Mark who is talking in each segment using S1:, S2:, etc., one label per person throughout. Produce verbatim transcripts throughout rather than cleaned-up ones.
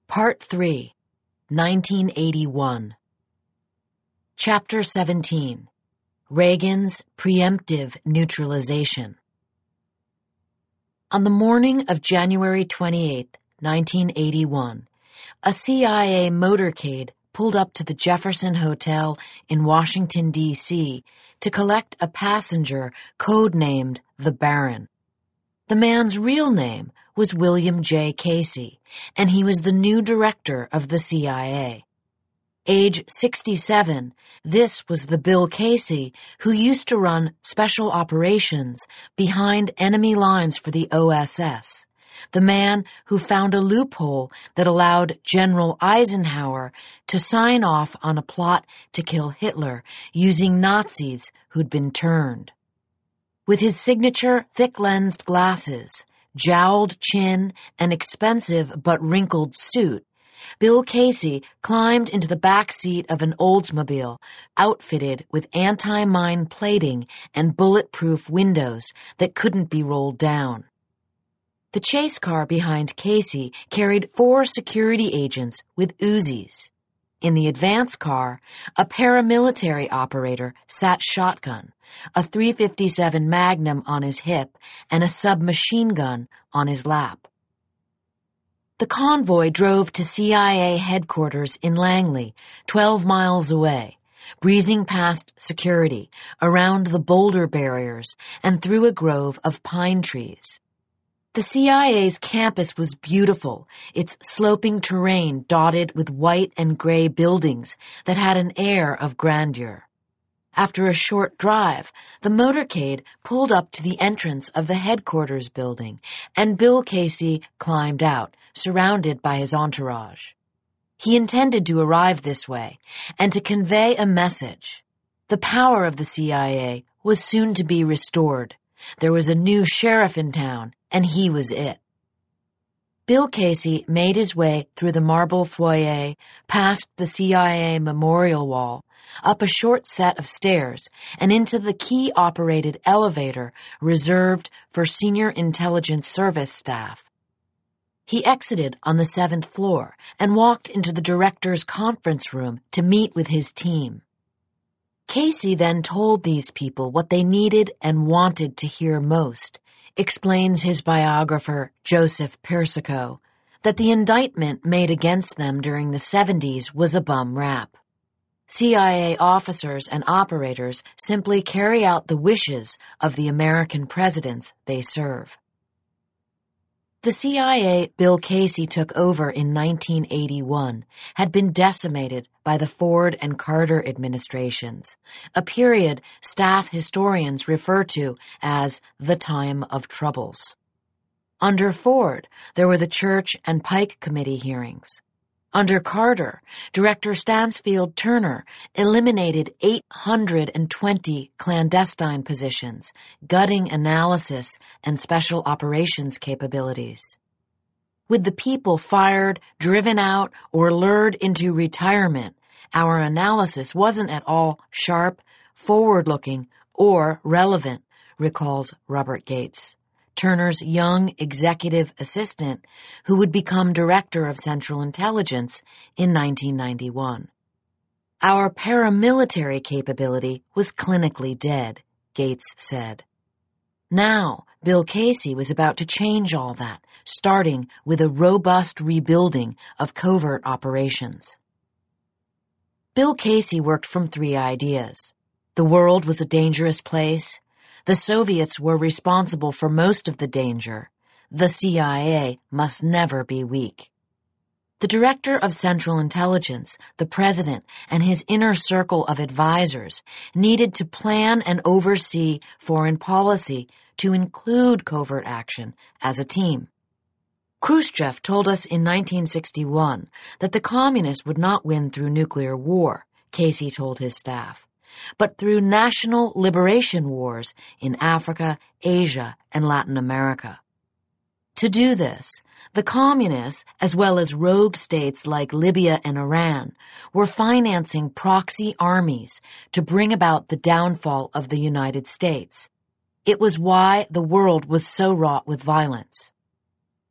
S1: Part three, nineteen eighty-one. Chapter seventeen, Reagan's Preemptive Neutralization. On the morning of January twenty-eighth, nineteen eighty-one, a C I A motorcade pulled up to the Jefferson Hotel in Washington, D C to collect a passenger codenamed the Baron. The man's real name was William J. Casey, and he was the new director of the C I A. Age sixty-seven, this was the Bill Casey who used to run special operations behind enemy lines for the O S S, the man who found a loophole that allowed General Eisenhower to sign off on a plot to kill Hitler using Nazis who'd been turned. With his signature thick-lensed glasses, jowled chin, and expensive but wrinkled suit, Bill Casey climbed into the back seat of an Oldsmobile outfitted with anti-mine plating and bulletproof windows that couldn't be rolled down. The chase car behind Casey carried four security agents with Uzis. In the advance car, a paramilitary operator sat shotgun, a three fifty-seven Magnum on his hip, and a submachine gun on his lap. The convoy drove to C I A headquarters in Langley, twelve miles away, breezing past security, around the boulder barriers, and through a grove of pine trees. The C I A's campus was beautiful, its sloping terrain dotted with white and gray buildings that had an air of grandeur. After a short drive, the motorcade pulled up to the entrance of the headquarters building, and Bill Casey climbed out, surrounded by his entourage. He intended to arrive this way, and to convey a message. The power of the C I A was soon to be restored. There was a new sheriff in town, and he was it. Bill Casey made his way through the marble foyer, past the C I A memorial wall, up a short set of stairs, and into the key-operated elevator reserved for senior intelligence service staff. He exited on the seventh floor and walked into the director's conference room to meet with his team. Casey then told these people what they needed and wanted to hear most, explains his biographer, Joseph Persico, that the indictment made against them during the seventies was a bum rap. C I A officers and operators simply carry out the wishes of the American presidents they serve. The C I A Bill Casey took over in nineteen eighty-one had been decimated by the Ford and Carter administrations, a period staff historians refer to as the time of troubles. Under Ford, there were the Church and Pike Committee hearings. Under Carter, Director Stansfield Turner eliminated eight hundred twenty clandestine positions, gutting analysis and special operations capabilities. With the people fired, driven out, or lured into retirement, our analysis wasn't at all sharp, forward-looking, or relevant, recalls Robert Gates, Turner's young executive assistant who would become director of Central Intelligence in nineteen ninety-one. Our paramilitary capability was clinically dead, Gates said. Now, Bill Casey was about to change all that, starting with a robust rebuilding of covert operations. Bill Casey worked from three ideas. The world was a dangerous place. The Soviets were responsible for most of the danger. The C I A must never be weak. The director of Central Intelligence, the president, and his inner circle of advisors needed to plan and oversee foreign policy to include covert action as a team. Khrushchev told us in nineteen sixty-one that the communists would not win through nuclear war, Casey told his staff, but through national liberation wars in Africa, Asia, and Latin America. To do this, the communists, as well as rogue states like Libya and Iran, were financing proxy armies to bring about the downfall of the United States. It was why the world was so wrought with violence.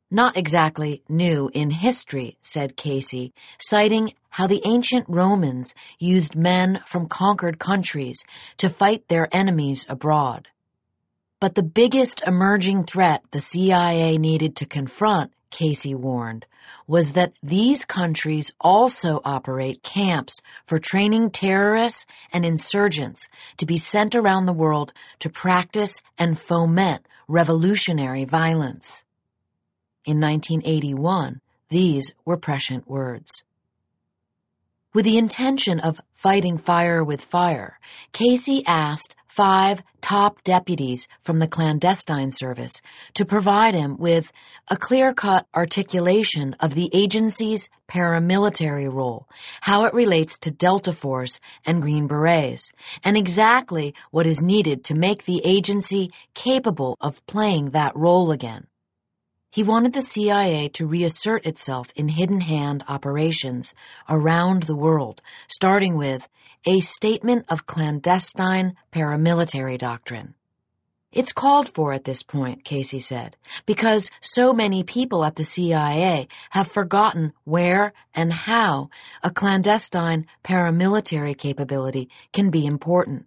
S1: Not exactly new in history, said Casey, citing how the ancient Romans used men from conquered countries to fight their enemies abroad. But the biggest emerging threat the C I A needed to confront, Casey warned, was that these countries also operate camps for training terrorists and insurgents to be sent around the world to practice and foment revolutionary violence. In nineteen eighty-one, these were prescient words. With the intention of fighting fire with fire, Casey asked five top deputies from the clandestine service to provide him with a clear-cut articulation of the agency's paramilitary role, how it relates to Delta Force and Green Berets, and exactly what is needed to make the agency capable of playing that role again. He wanted the C I A to reassert itself in hidden hand operations around the world, starting with a statement of clandestine paramilitary doctrine. It's called for at this point, Casey said, because so many people at the C I A have forgotten where and how a clandestine paramilitary capability can be important.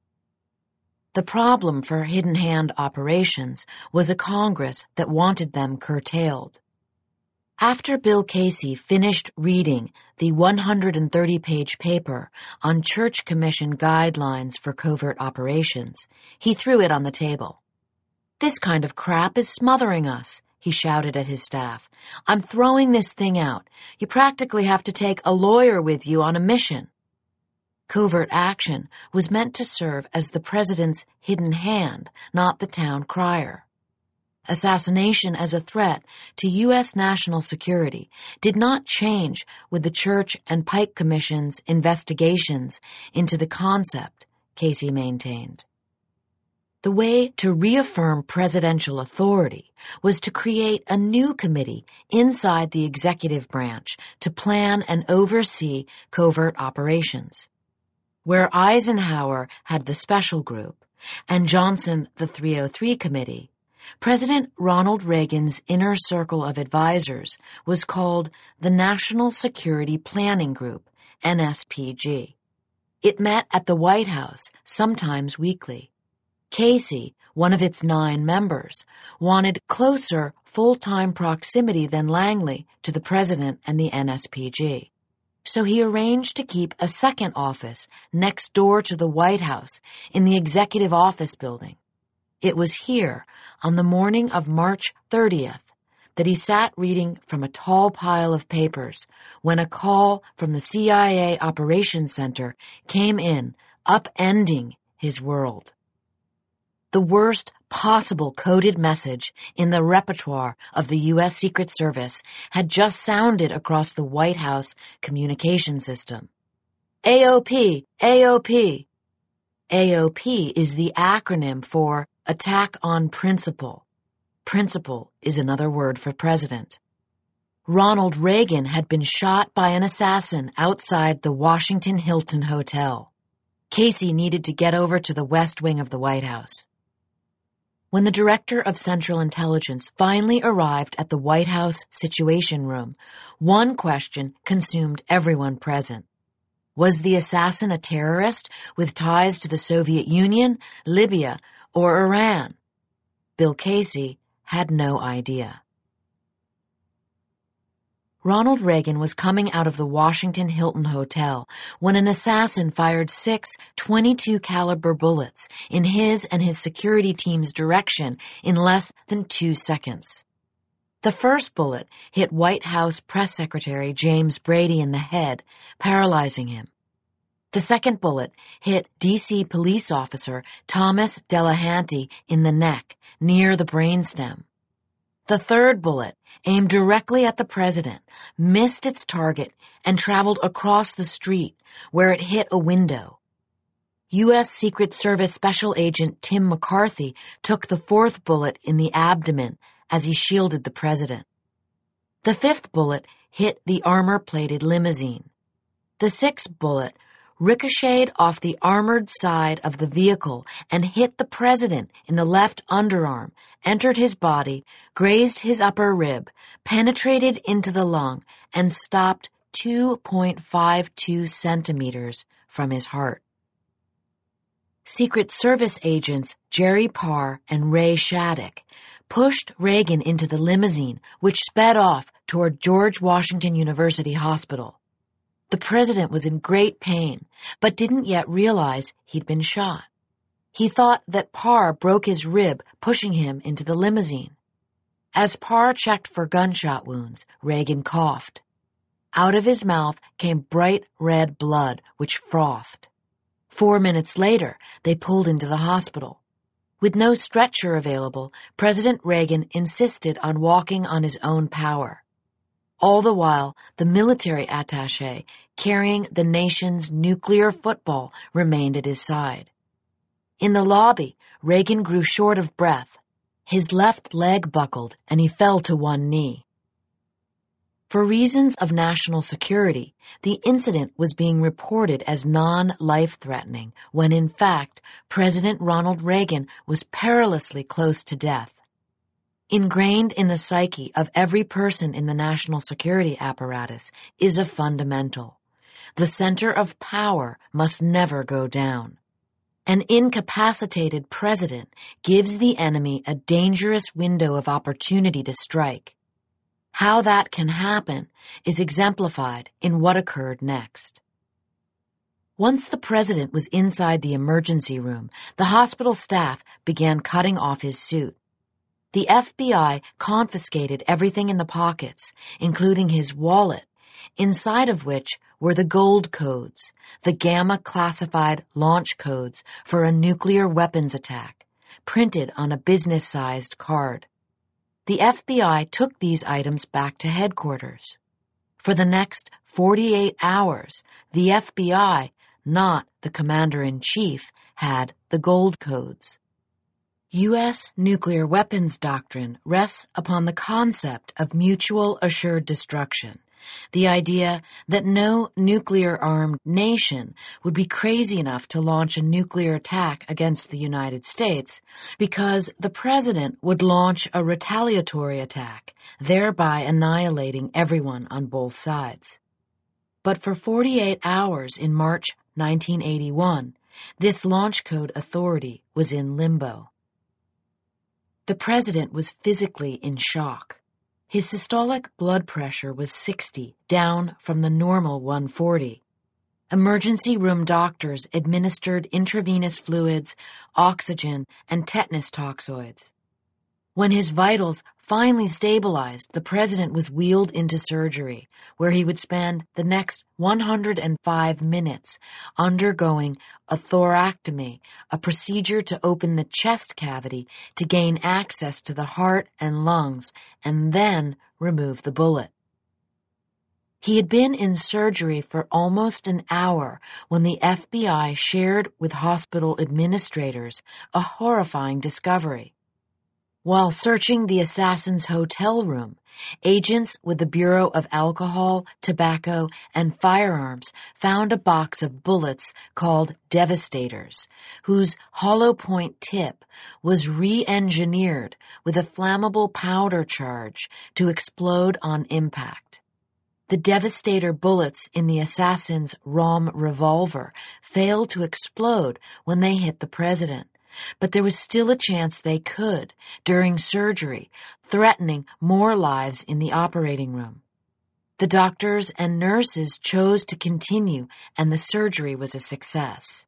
S1: The problem for hidden hand operations was a Congress that wanted them curtailed. After Bill Casey finished reading the one hundred thirty page paper on Church Commission guidelines for covert operations, he threw it on the table. "This kind of crap is smothering us," he shouted at his staff. "I'm throwing this thing out. You practically have to take a lawyer with you on a mission." Covert action was meant to serve as the president's hidden hand, not the town crier. Assassination as a threat to U S national security did not change with the Church and Pike Commission's investigations into the concept, Casey maintained. The way to reaffirm presidential authority was to create a new committee inside the executive branch to plan and oversee covert operations. Where Eisenhower had the special group and Johnson the three oh three committee, President Ronald Reagan's inner circle of advisors was called the National Security Planning Group, N S P G. It met at the White House, sometimes weekly. Casey, one of its nine members, wanted closer full-time proximity than Langley to the president and the N S P G. So he arranged to keep a second office next door to the White House in the Executive Office Building. It was here, on the morning of March thirtieth, that he sat reading from a tall pile of papers when a call from the C I A Operations Center came in, upending his world. The worst possible coded message in the repertoire of the U S Secret Service had just sounded across the White House communication system. A O P, A O P. A O P is the acronym for Attack on Principle. Principle is another word for president. Ronald Reagan had been shot by an assassin outside the Washington Hilton Hotel. Casey needed to get over to the West Wing of the White House. When the Director of Central Intelligence finally arrived at the White House Situation Room, one question consumed everyone present. Was the assassin a terrorist with ties to the Soviet Union, Libya, or Iran? Bill Casey had no idea. Ronald Reagan was coming out of the Washington Hilton Hotel when an assassin fired six twenty-two caliber bullets in his and his security team's direction in less than two seconds. The first bullet hit White House Press Secretary James Brady in the head, paralyzing him. The second bullet hit D C police officer Thomas Delahanty in the neck, near the brainstem. The third bullet, aimed directly at the president, missed its target and traveled across the street, where it hit a window. U S Secret Service Special Agent Tim McCarthy took the fourth bullet in the abdomen as he shielded the president. The fifth bullet hit the armor-plated limousine. The sixth bullet ricocheted off the armored side of the vehicle and hit the president in the left underarm, entered his body, grazed his upper rib, penetrated into the lung, and stopped two point five two centimeters from his heart. Secret Service agents Jerry Parr and Ray Shattuck pushed Reagan into the limousine, which sped off toward George Washington University Hospital. The president was in great pain, but didn't yet realize he'd been shot. He thought that Parr broke his rib, pushing him into the limousine. As Parr checked for gunshot wounds, Reagan coughed. Out of his mouth came bright red blood, which frothed. Four minutes later, they pulled into the hospital. With no stretcher available, President Reagan insisted on walking on his own power. All the while, the military attaché carrying the nation's nuclear football remained at his side. In the lobby, Reagan grew short of breath. His left leg buckled, and he fell to one knee. For reasons of national security, the incident was being reported as non-life-threatening, when in fact, President Ronald Reagan was perilously close to death. Ingrained in the psyche of every person in the national security apparatus is a fundamental. The center of power must never go down. An incapacitated president gives the enemy a dangerous window of opportunity to strike. How that can happen is exemplified in what occurred next. Once the president was inside the emergency room, the hospital staff began cutting off his suit. The F B I confiscated everything in the pockets, including his wallet, inside of which were the gold codes, the gamma-classified launch codes for a nuclear weapons attack, printed on a business-sized card. The F B I took these items back to headquarters. For the next forty-eight hours, the F B I, not the commander-in-chief, had the gold codes. U S nuclear weapons doctrine rests upon the concept of mutual assured destruction, the idea that no nuclear-armed nation would be crazy enough to launch a nuclear attack against the United States because the president would launch a retaliatory attack, thereby annihilating everyone on both sides. But for forty-eight hours in March nineteen eighty-one, this launch code authority was in limbo. The president was physically in shock. His systolic blood pressure was sixty, down from the normal one forty. Emergency room doctors administered intravenous fluids, oxygen, and tetanus toxoids. When his vitals finally stabilized, the president was wheeled into surgery, where he would spend the next one hundred five minutes undergoing a thoracotomy, a procedure to open the chest cavity to gain access to the heart and lungs, and then remove the bullet. He had been in surgery for almost an hour when the F B I shared with hospital administrators a horrifying discovery. While searching the assassin's hotel room, agents with the Bureau of Alcohol, Tobacco, and Firearms found a box of bullets called Devastators, whose hollow point tip was re-engineered with a flammable powder charge to explode on impact. The Devastator bullets in the assassin's ROM revolver failed to explode when they hit the president. But there was still a chance they could during surgery, threatening more lives in the operating room. The doctors and nurses chose to continue, and the surgery was a success.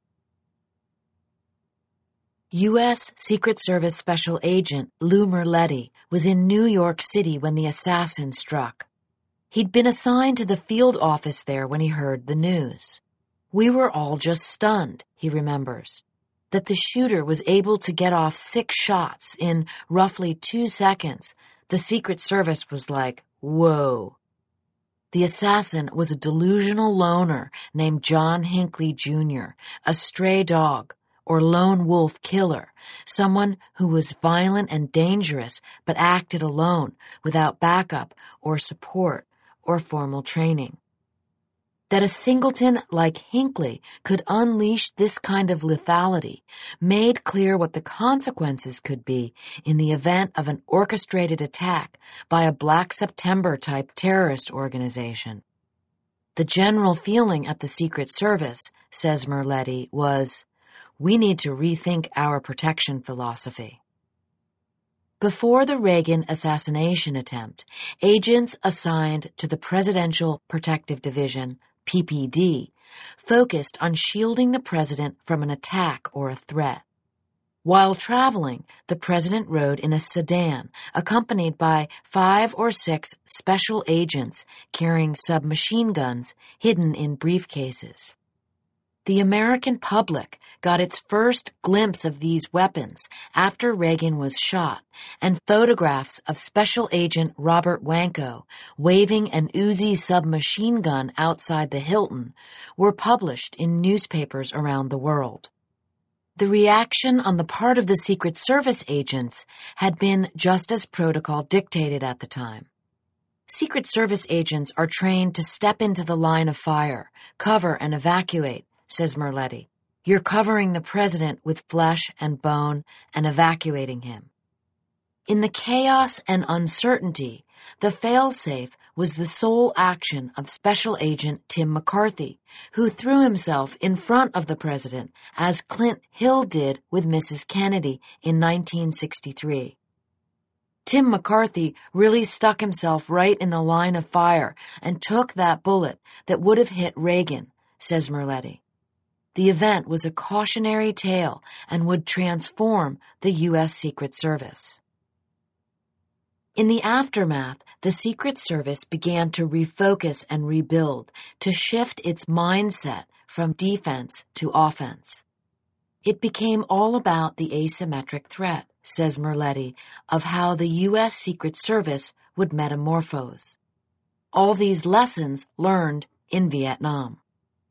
S1: U S Secret Service Special Agent Lou Merletti was in New York City when the assassin struck. He'd been assigned to the field office there when he heard the news. "We were all just stunned," he remembers. That the shooter was able to get off six shots in roughly two seconds, the Secret Service was like, whoa. The assassin was a delusional loner named John Hinckley Junior, a stray dog, or lone wolf killer, someone who was violent and dangerous but acted alone, without backup or support or formal training. That a singleton like Hinckley could unleash this kind of lethality made clear what the consequences could be in the event of an orchestrated attack by a Black September-type terrorist organization. The general feeling at the Secret Service, says Merletti, was, "We need to rethink our protection philosophy." Before the Reagan assassination attempt, agents assigned to the Presidential Protective Division, P P D, focused on shielding the president from an attack or a threat. While traveling, the president rode in a sedan, accompanied by five or six special agents carrying submachine guns hidden in briefcases. The American public got its first glimpse of these weapons after Reagan was shot, and photographs of Special Agent Robert Wanko waving an Uzi submachine gun outside the Hilton were published in newspapers around the world. The reaction on the part of the Secret Service agents had been just as protocol dictated at the time. Secret Service agents are trained to step into the line of fire, cover and evacuate, says Merletti. You're covering the president with flesh and bone and evacuating him. In the chaos and uncertainty, the failsafe was the sole action of Special Agent Tim McCarthy, who threw himself in front of the president as Clint Hill did with Missus Kennedy in nineteen sixty-three. Tim McCarthy really stuck himself right in the line of fire and took that bullet that would have hit Reagan, says Merletti. The event was a cautionary tale and would transform the U S Secret Service. In the aftermath, the Secret Service began to refocus and rebuild, to shift its mindset from defense to offense. It became all about the asymmetric threat, says Merletti, of how the U S Secret Service would metamorphose. All these lessons learned in Vietnam.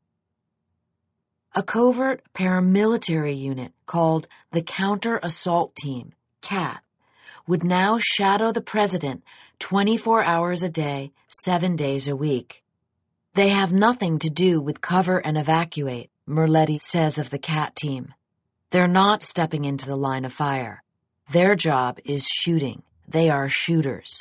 S1: A covert paramilitary unit called the Counter-Assault Team, CAT, would now shadow the president twenty-four hours a day, seven days a week. They have nothing to do with cover and evacuate, Merletti says of the CAT team. They're not stepping into the line of fire. Their job is shooting. They are shooters.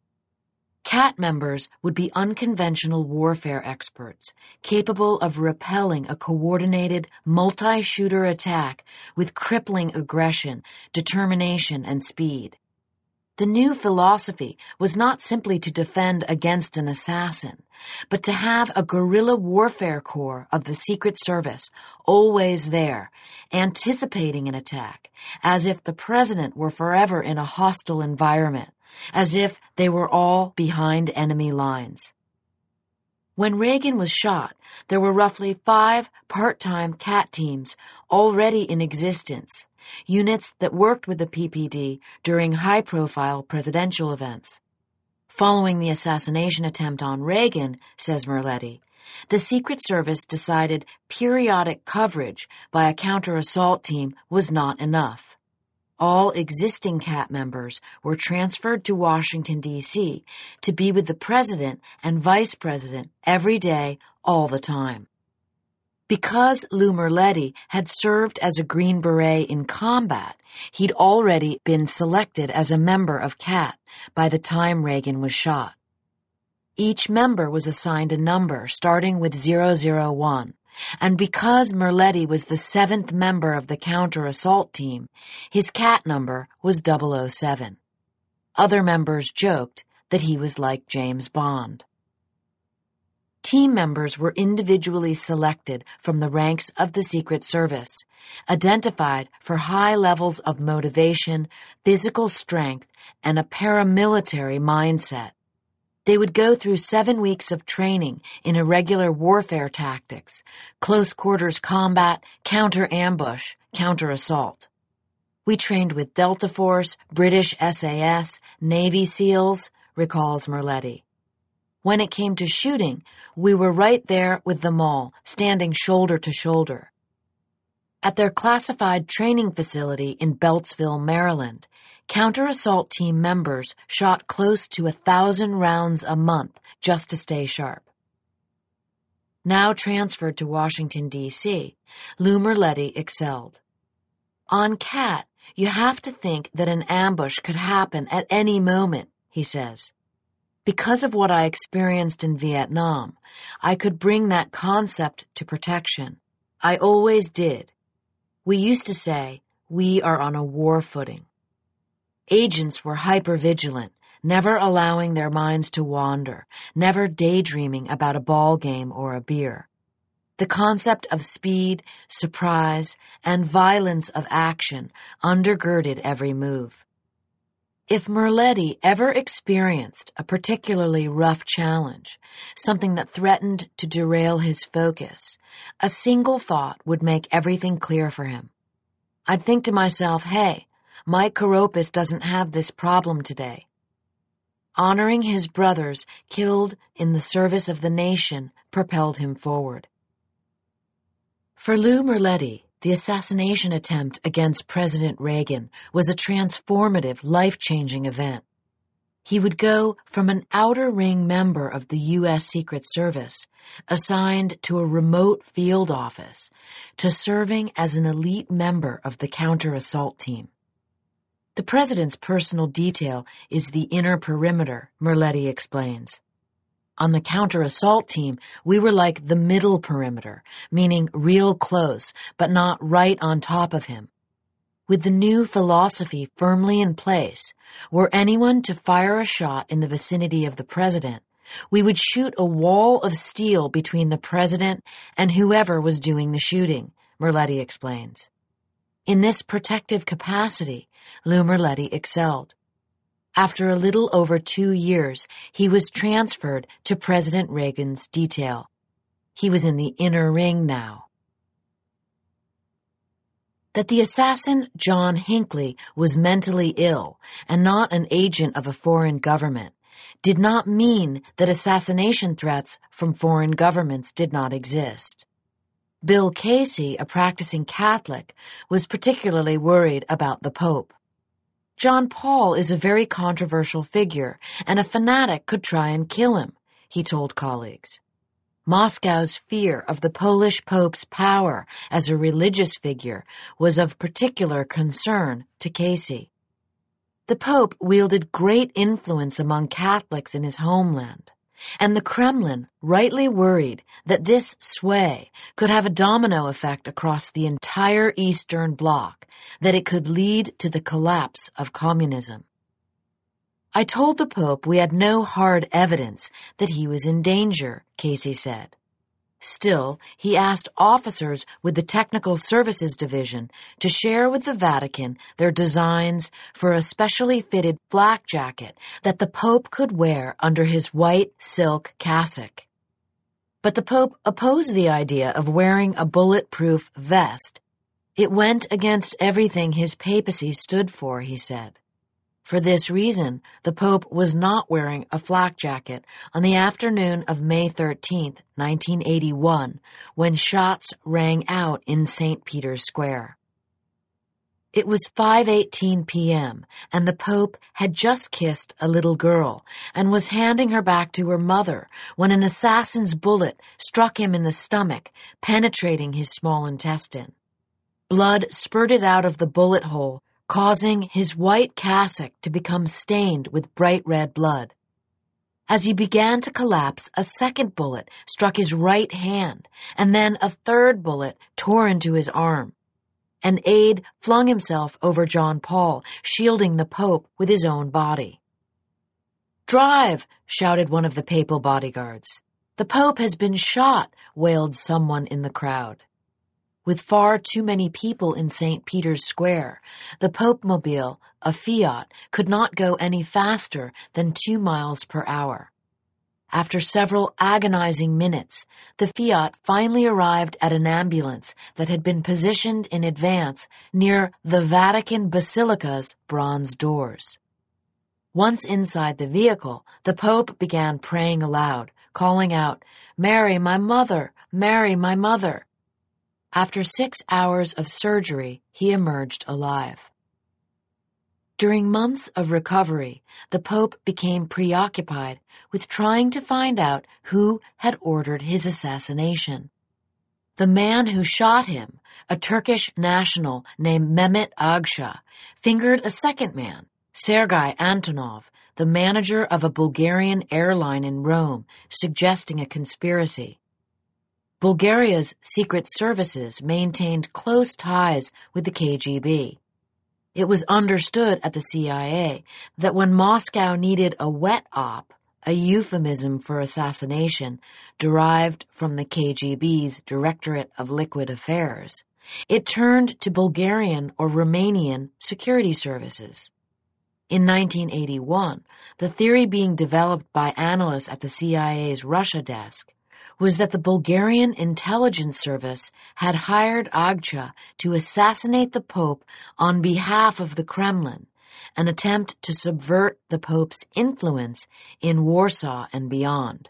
S1: CAT members would be unconventional warfare experts, capable of repelling a coordinated, multi-shooter attack with crippling aggression, determination, and speed. The new philosophy was not simply to defend against an assassin, but to have a guerrilla warfare corps of the Secret Service always there, anticipating an attack, as if the president were forever in a hostile environment, as if they were all behind enemy lines. When Reagan was shot, there were roughly five part-time CAT teams already in existence, units that worked with the P P D during high-profile presidential events. Following the assassination attempt on Reagan, says Merletti, the Secret Service decided periodic coverage by a counter-assault team was not enough. All existing CAT members were transferred to Washington, D C to be with the president and vice president every day, all the time. Because Lou Merletti had served as a Green Beret in combat, he'd already been selected as a member of CAT by the time Reagan was shot. Each member was assigned a number starting with zero zero one. And because Merletti was the seventh member of the counter-assault team, his CAT number was double oh seven. Other members joked that he was like James Bond. Team members were individually selected from the ranks of the Secret Service, identified for high levels of motivation, physical strength, and a paramilitary mindset. They would go through seven weeks of training in irregular warfare tactics, close quarters combat, counter-ambush, counter-assault. We trained with Delta Force, British S A S, Navy SEALs, recalls Merletti. When it came to shooting, we were right there with them all, standing shoulder to shoulder. At their classified training facility in Beltsville, Maryland, counter-assault team members shot close to a thousand rounds a month just to stay sharp. Now transferred to Washington, D C, Lou Merletti excelled. On Cat, you have to think that an ambush could happen at any moment, he says. Because of what I experienced in Vietnam, I could bring that concept to protection. I always did. We used to say, we are on a war footing. Agents were hypervigilant, never allowing their minds to wander, never daydreaming about a ball game or a beer. The concept of speed, surprise, and violence of action undergirded every move. If Merletti ever experienced a particularly rough challenge, something that threatened to derail his focus, a single thought would make everything clear for him. I'd think to myself, hey, Mike Karopis doesn't have this problem today. Honoring his brothers killed in the service of the nation propelled him forward. For Lou Merletti, the assassination attempt against President Reagan was a transformative, life-changing event. He would go from an outer ring member of the U S Secret Service, assigned to a remote field office, to serving as an elite member of the counter-assault team. The president's personal detail is the inner perimeter, Merletti explains. On the counter-assault team, we were like the middle perimeter, meaning real close, but not right on top of him. With the new philosophy firmly in place, were anyone to fire a shot in the vicinity of the president, we would shoot a wall of steel between the president and whoever was doing the shooting, Merletti explains. In this protective capacity, Lou Merletti excelled. After a little over two years, he was transferred to President Reagan's detail. He was in the inner ring now. That the assassin John Hinckley was mentally ill and not an agent of a foreign government did not mean that assassination threats from foreign governments did not exist. Bill Casey, a practicing Catholic, was particularly worried about the Pope. John Paul is a very controversial figure, and a fanatic could try and kill him, he told colleagues. Moscow's fear of the Polish Pope's power as a religious figure was of particular concern to Casey. The Pope wielded great influence among Catholics in his homeland, and the Kremlin rightly worried that this sway could have a domino effect across the entire Eastern Bloc, that it could lead to the collapse of communism. I told the Pope we had no hard evidence that he was in danger, Casey said. Still, he asked officers with the Technical Services Division to share with the Vatican their designs for a specially fitted flak jacket that the Pope could wear under his white silk cassock. But the Pope opposed the idea of wearing a bulletproof vest. It went against everything his papacy stood for, he said. For this reason, the Pope was not wearing a flak jacket on the afternoon of May thirteenth, nineteen eighty-one, when shots rang out in Saint Peter's Square. It was five eighteen p.m., and the Pope had just kissed a little girl and was handing her back to her mother when an assassin's bullet struck him in the stomach, penetrating his small intestine. Blood spurted out of the bullet hole, causing his white cassock to become stained with bright red blood. As he began to collapse, a second bullet struck his right hand, and then a third bullet tore into his arm. An aide flung himself over John Paul, shielding the Pope with his own body. "Drive!" shouted one of the papal bodyguards. "The Pope has been shot," wailed someone in the crowd. With far too many people in Saint Peter's Square, the Pope-mobile, a Fiat, could not go any faster than two miles per hour. After several agonizing minutes, the Fiat finally arrived at an ambulance that had been positioned in advance near the Vatican Basilica's bronze doors. Once inside the vehicle, the Pope began praying aloud, calling out, "Mary, my mother! Mary, my mother!" After six hours of surgery, he emerged alive. During months of recovery, the Pope became preoccupied with trying to find out who had ordered his assassination. The man who shot him, a Turkish national named Mehmet Agca, fingered a second man, Sergei Antonov, the manager of a Bulgarian airline in Rome, suggesting a conspiracy. Bulgaria's secret services maintained close ties with the K G B. It was understood at the C I A that when Moscow needed a wet op, a euphemism for assassination derived from the K G B's Directorate of Liquid Affairs, it turned to Bulgarian or Romanian security services. In nineteen eighty-one, the theory being developed by analysts at the C I A's Russia desk was that the Bulgarian intelligence service had hired Agca to assassinate the Pope on behalf of the Kremlin, an attempt to subvert the Pope's influence in Warsaw and beyond.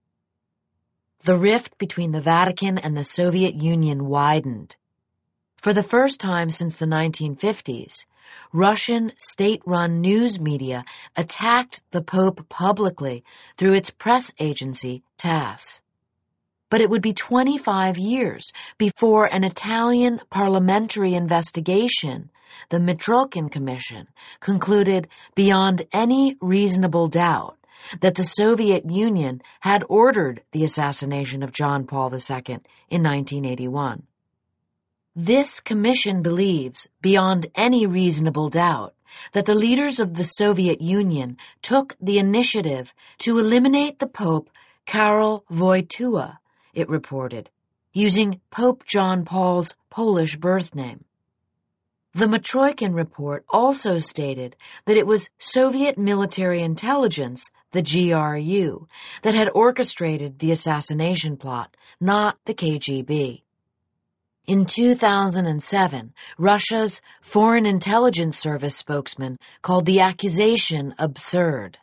S1: The rift between the Vatican and the Soviet Union widened. For the first time since the nineteen fifties, Russian state-run news media attacked the Pope publicly through its press agency, TASS. But it would be twenty-five years before an Italian parliamentary investigation, the Mitrokhin Commission, concluded beyond any reasonable doubt that the Soviet Union had ordered the assassination of John Paul the Second in nineteen eighty-one. This commission believes, beyond any reasonable doubt, that the leaders of the Soviet Union took the initiative to eliminate the Pope Karol Wojtyła, it reported, using Pope John Paul's Polish birth name. The Mitrokhin report also stated that it was Soviet military intelligence, the G R U, that had orchestrated the assassination plot, not the K G B. In two thousand seven, Russia's Foreign Intelligence Service spokesman called the accusation absurd.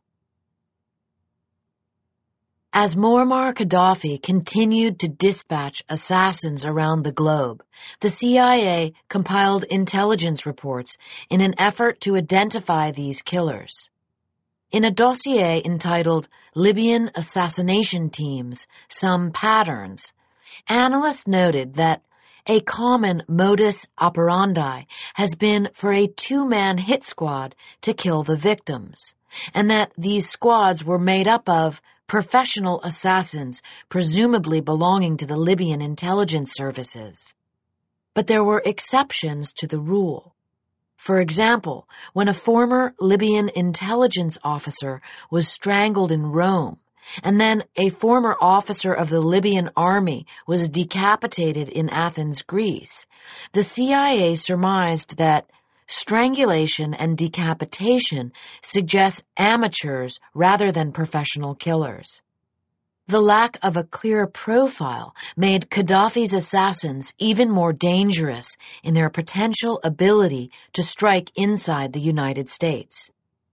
S1: As Muammar Gaddafi continued to dispatch assassins around the globe, the C I A compiled intelligence reports in an effort to identify these killers. In a dossier entitled Libyan Assassination Teams, Some Patterns, analysts noted that a common modus operandi has been for a two-man hit squad to kill the victims, and that these squads were made up of professional assassins, presumably belonging to the Libyan intelligence services. But there were exceptions to the rule. For example, when a former Libyan intelligence officer was strangled in Rome, and then a former officer of the Libyan army was decapitated in Athens, Greece, the C I A surmised that strangulation and decapitation suggest amateurs rather than professional killers. The lack of a clear profile made Gaddafi's assassins even more dangerous in their potential ability to strike inside the United States.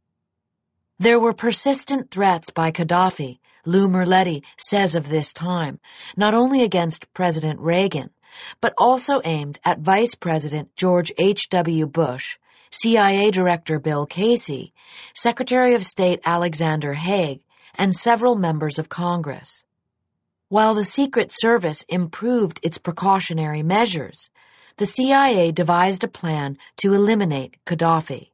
S1: There were persistent threats by Gaddafi, Lou Merletti says of this time, not only against President Reagan, but also aimed at Vice President George H W Bush, C I A Director Bill Casey, Secretary of State Alexander Haig, and several members of Congress. While the Secret Service improved its precautionary measures, the C I A devised a plan to eliminate Gaddafi.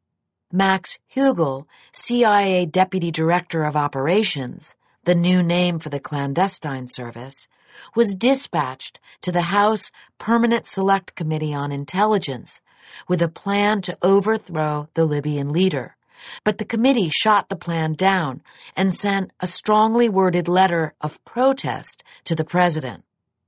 S1: Max Hugel, C I A Deputy Director of Operations, the new name for the clandestine service, was dispatched to the House Permanent Select Committee on Intelligence with a plan to overthrow the Libyan leader. But the committee shot the plan down and sent a strongly worded letter of protest to the president.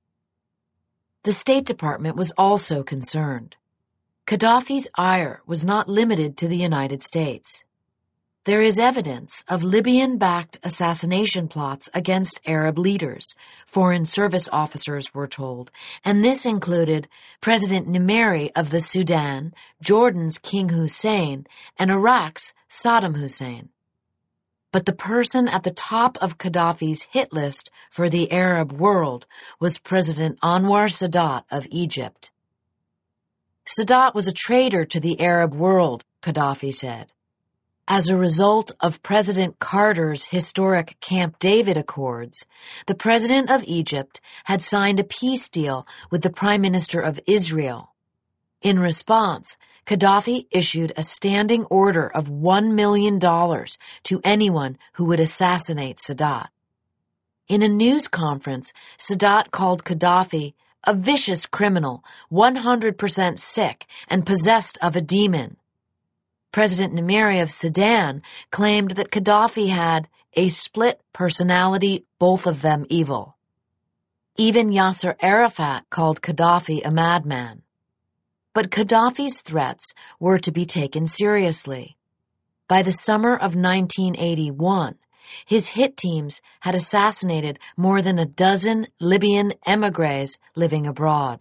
S1: The State Department was also concerned. Gaddafi's ire was not limited to the United States. There is evidence of Libyan-backed assassination plots against Arab leaders, Foreign Service officers were told, and this included President Nimeri of the Sudan, Jordan's King Hussein, and Iraq's Saddam Hussein. But the person at the top of Gaddafi's hit list for the Arab world was President Anwar Sadat of Egypt. Sadat was a traitor to the Arab world, Gaddafi said. As a result of President Carter's historic Camp David Accords, the president of Egypt had signed a peace deal with the Prime Minister of Israel. In response, Gaddafi issued a standing order of one million dollars to anyone who would assassinate Sadat. In a news conference, Sadat called Gaddafi a vicious criminal, one hundred percent sick and possessed of a demon. President Nimeri of Sudan claimed that Gaddafi had a split personality, both of them evil. Even Yasser Arafat called Gaddafi a madman. But Gaddafi's threats were to be taken seriously. By the summer of nineteen eighty-one, his hit teams had assassinated more than a dozen Libyan émigrés living abroad.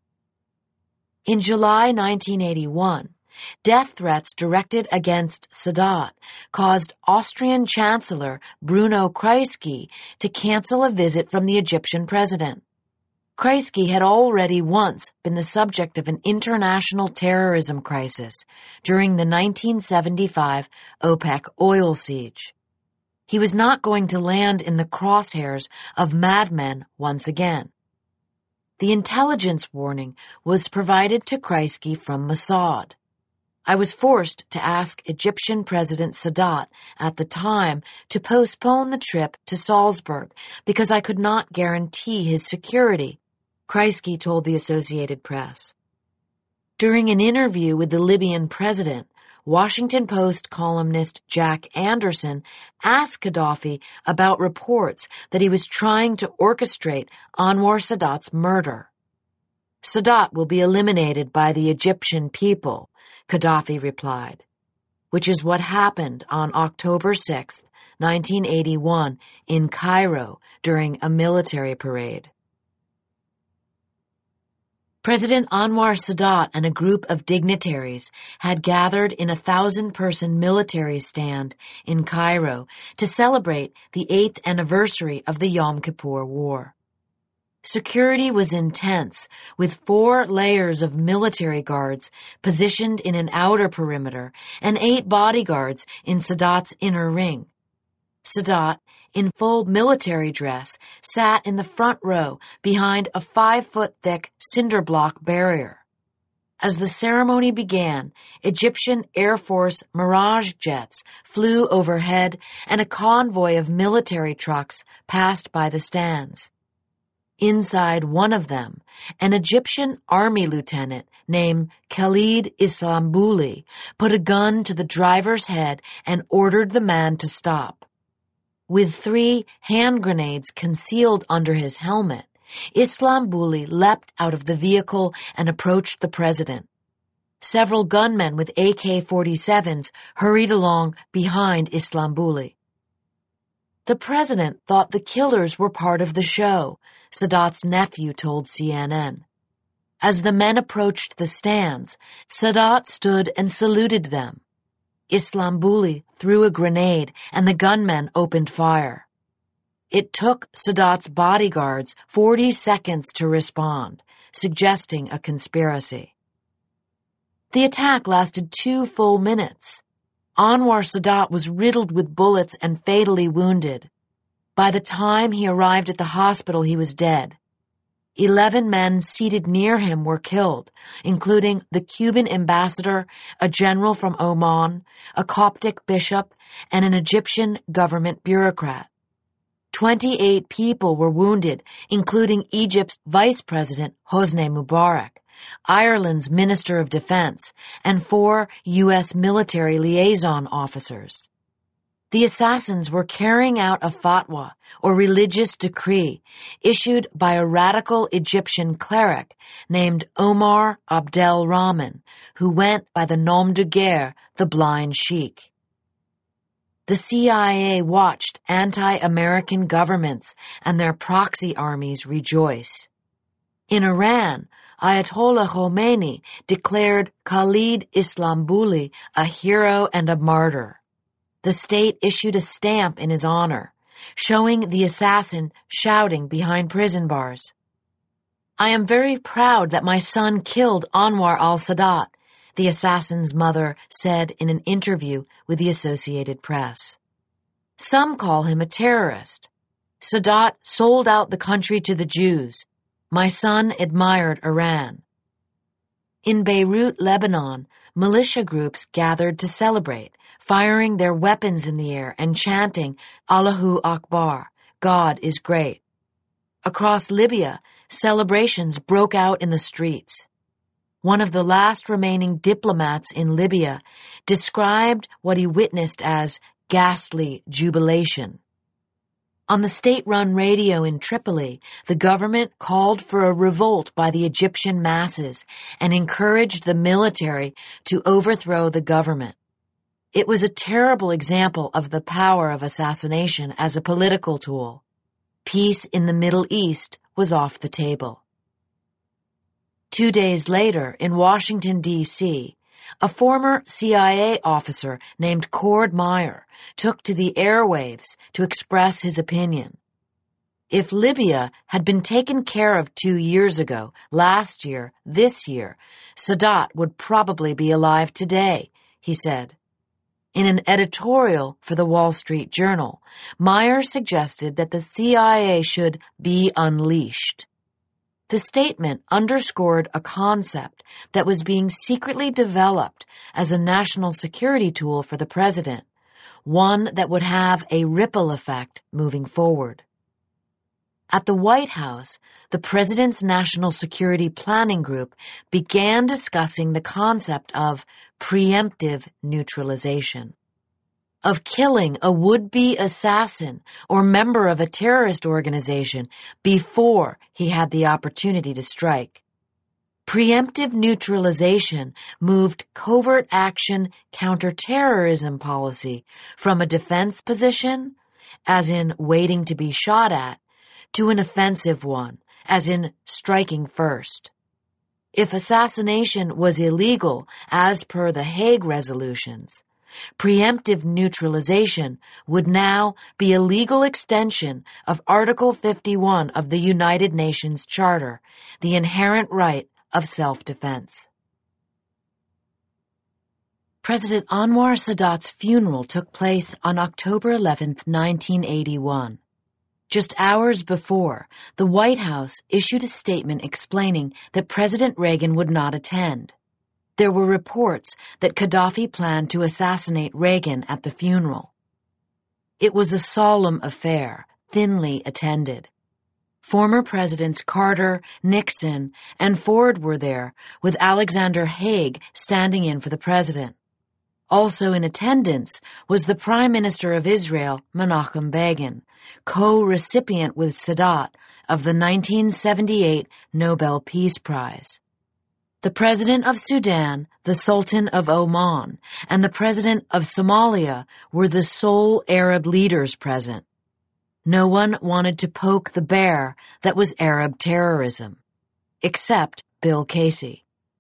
S1: In July nineteen eighty-one, death threats directed against Sadat caused Austrian Chancellor Bruno Kreisky to cancel a visit from the Egyptian president. Kreisky had already once been the subject of an international terrorism crisis during the nineteen seventy-five OPEC oil siege. He was not going to land in the crosshairs of madmen once again. The intelligence warning was provided to Kreisky from Mossad. I was forced to ask Egyptian President Sadat at the time to postpone the trip to Salzburg because I could not guarantee his security, Kreisky told the Associated Press. During an interview with the Libyan president, Washington Post columnist Jack Anderson asked Gaddafi about reports that he was trying to orchestrate Anwar Sadat's murder. Sadat will be eliminated by the Egyptian people, Gaddafi replied, which is what happened on October sixth, nineteen eighty-one, in Cairo during a military parade. President Anwar Sadat and a group of dignitaries had gathered in a thousand-person military stand in Cairo to celebrate the eighth anniversary of the Yom Kippur War. Security was intense, with four layers of military guards positioned in an outer perimeter and eight bodyguards in Sadat's inner ring. Sadat, in full military dress, sat in the front row behind a five-foot-thick cinder block barrier. As the ceremony began, Egyptian Air Force Mirage jets flew overhead and a convoy of military trucks passed by the stands. Inside one of them, an Egyptian army lieutenant named Khalid Islambouli put a gun to the driver's head and ordered the man to stop. With three hand grenades concealed under his helmet, Islambouli leapt out of the vehicle and approached the president. Several gunmen with A K forty-sevens hurried along behind Islambouli. The president thought the killers were part of the show, Sadat's nephew told C N N. As the men approached the stands, Sadat stood and saluted them. Islambouli threw a grenade and the gunmen opened fire. It took Sadat's bodyguards forty seconds to respond, suggesting a conspiracy. The attack lasted two full minutes. Anwar Sadat was riddled with bullets and fatally wounded. By the time he arrived at the hospital, he was dead. Eleven men seated near him were killed, including the Cuban ambassador, a general from Oman, a Coptic bishop, and an Egyptian government bureaucrat. Twenty-eight people were wounded, including Egypt's vice president, Hosni Mubarak, Ireland's Minister of Defense, and four U S military liaison officers. The assassins were carrying out a fatwa, or religious decree, issued by a radical Egyptian cleric named Omar Abdel Rahman, who went by the nom de guerre, the Blind Sheikh. The C I A watched anti-American governments and their proxy armies rejoice. In Iran, Ayatollah Khomeini declared Khalid Islambouli a hero and a martyr. The state issued a stamp in his honor, showing the assassin shouting behind prison bars. I am very proud that my son killed Anwar al-Sadat. the assassin's mother said in an interview with the Associated Press. Some call him a terrorist. Sadat sold out the country to the Jews. My son admired Iran. In Beirut, Lebanon, militia groups gathered to celebrate, firing their weapons in the air and chanting, Allahu Akbar, God is great. Across Libya, celebrations broke out in the streets. One of the last remaining diplomats in Libya described what he witnessed as ghastly jubilation. On the state-run radio in Tripoli, the government called for a revolt by the Egyptian masses and encouraged the military to overthrow the government. It was a terrible example of the power of assassination as a political tool. Peace in the Middle East was off the table. Two days later, in Washington, D C, a former C I A officer named Cord Meyer took to the airwaves to express his opinion. If Libya had been taken care of two years ago, last year, this year, Sadat would probably be alive today, he said. In an editorial for the Wall Street Journal, Meyer suggested that the C I A should be unleashed. The statement underscored a concept that was being secretly developed as a national security tool for the president, one that would have a ripple effect moving forward. At the White House, the President's National Security Planning Group began discussing the concept of preemptive neutralization, of killing a would-be assassin or member of a terrorist organization before he had the opportunity to strike. Preemptive neutralization moved covert action counterterrorism policy from a defense position, as in waiting to be shot at, to an offensive one, as in striking first. If assassination was illegal as per the Hague resolutions, preemptive neutralization would now be a legal extension of Article fifty-one of the United Nations Charter, the inherent right of self-defense. President Anwar Sadat's funeral took place on October eleventh, nineteen eighty-one. Just hours before, the White House issued a statement explaining that President Reagan would not attend. There were reports that Gaddafi planned to assassinate Reagan at the funeral. It was a solemn affair, thinly attended. Former Presidents Carter, Nixon, and Ford were there, with Alexander Haig standing in for the president. Also in attendance was the Prime Minister of Israel, Menachem Begin, co-recipient with Sadat of the nineteen seventy-eight Nobel Peace Prize. The President of Sudan, the Sultan of Oman, and the President of Somalia were the sole Arab leaders present. No one wanted to poke the bear that was Arab terrorism, except Bill Casey.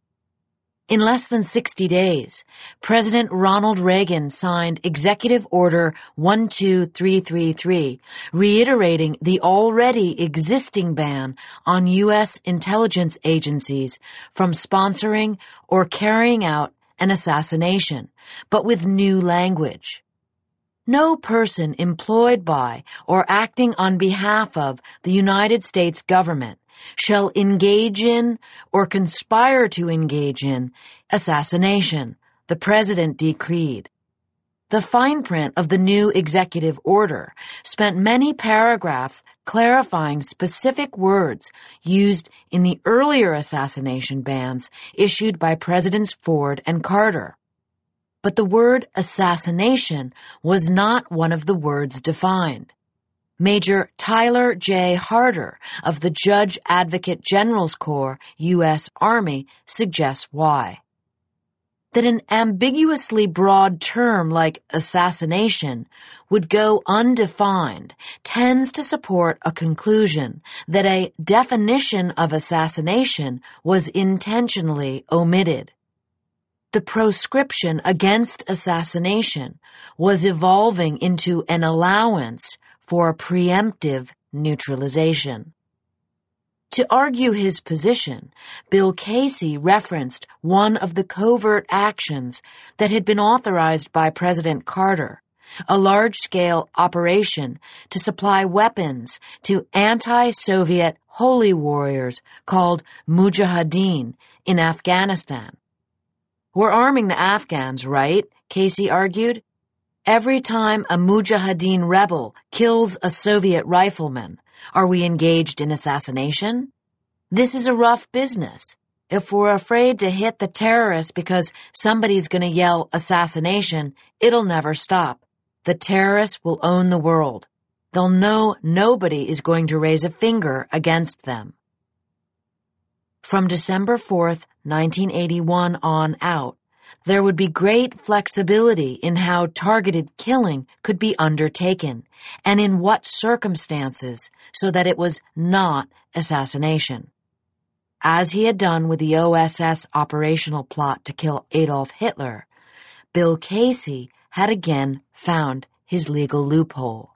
S1: In less than sixty days, President Ronald Reagan signed Executive Order one two three three three, reiterating the already existing ban on U S intelligence agencies from sponsoring or carrying out an assassination, but with new language. No person employed by or acting on behalf of the United States government shall engage in or conspire to engage in assassination, the President decreed. The fine print of the new executive order spent many paragraphs clarifying specific words used in the earlier assassination bans issued by Presidents Ford and Carter. But the word assassination was not one of the words defined. Major Tyler J. Harder of the Judge Advocate General's Corps, U S Army, suggests why. That an ambiguously broad term like assassination would go undefined tends to support a conclusion that a definition of assassination was intentionally omitted. The proscription against assassination was evolving into an allowance for preemptive neutralization. To argue his position, Bill Casey referenced one of the covert actions that had been authorized by President Carter, a large-scale operation to supply weapons to anti-Soviet holy warriors called Mujahideen in Afghanistan. "We're arming the Afghans, right?" Casey argued. "Every time a Mujahideen rebel kills a Soviet rifleman, are we engaged in assassination? This is a rough business. If we're afraid to hit the terrorists because somebody's going to yell assassination, it'll never stop. The terrorists will own the world. They'll know nobody is going to raise a finger against them." From December fourth, nineteen eighty-one on out, there would be great flexibility in how targeted killing could be undertaken and in what circumstances so that it was not assassination. As he had done with the O S S operational plot to kill Adolf Hitler, Bill Casey had again found his legal loophole.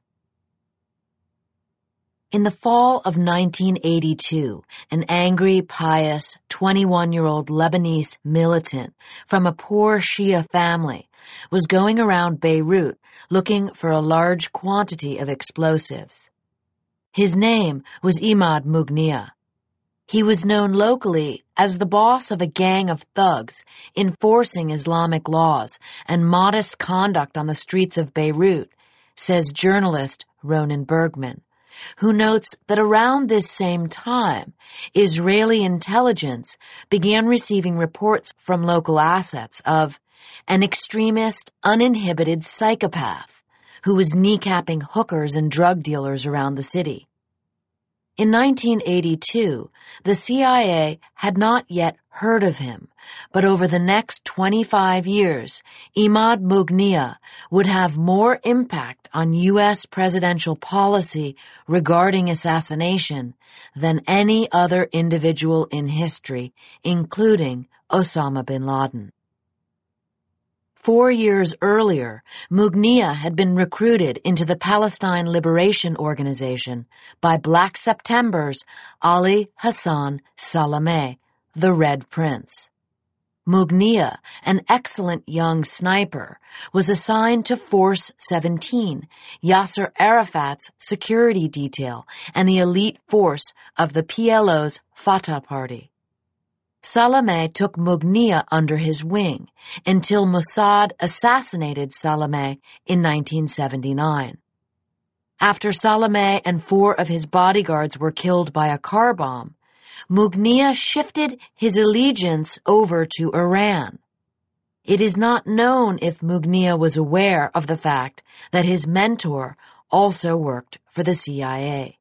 S1: In the fall of nineteen eighty-two, an angry, pious, twenty-one-year-old Lebanese militant from a poor Shia family was going around Beirut looking for a large quantity of explosives. His name was Imad Mughniyeh. He was known locally as the boss of a gang of thugs enforcing Islamic laws and modest conduct on the streets of Beirut, says journalist Ronan Bergman, who notes that around this same time, Israeli intelligence began receiving reports from local assets of an extremist, uninhibited psychopath who was kneecapping hookers and drug dealers around the city. In nineteen eighty-two, the C I A had not yet heard of him, but over the next twenty-five years, Imad Mughniyeh would have more impact on U S presidential policy regarding assassination than any other individual in history, including Osama bin Laden. Four years earlier, Mughniyeh had been recruited into the Palestine Liberation Organization by Black September's Ali Hassan Salameh, the Red Prince. Mughniyeh, an excellent young sniper, was assigned to Force seventeen, Yasser Arafat's security detail and the elite force of the P L O's Fatah Party. Salameh took Mughniyeh under his wing until Mossad assassinated Salameh in nineteen seventy-nine. After Salameh and four of his bodyguards were killed by a car bomb, Mughniyeh shifted his allegiance over to Iran. It is not known if Mughniyeh was aware of the fact that his mentor also worked for the C I A.